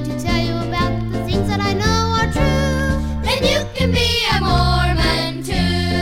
to tell you about the things that I know are true. Then you can be a Mormon too.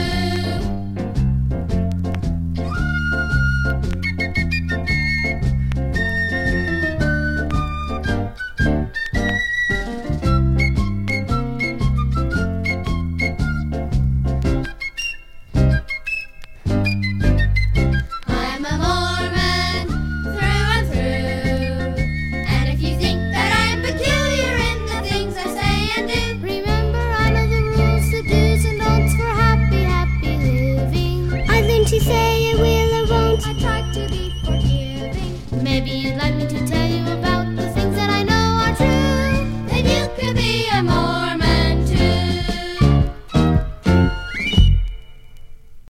I'm a Mormon through and through. And if you think that I'm peculiar in the things I say and do, remember I know the rules, the do's and don'ts for happy, happy living. I learned to say I will or won't. I try to be forgiving. Maybe you'd like me to tell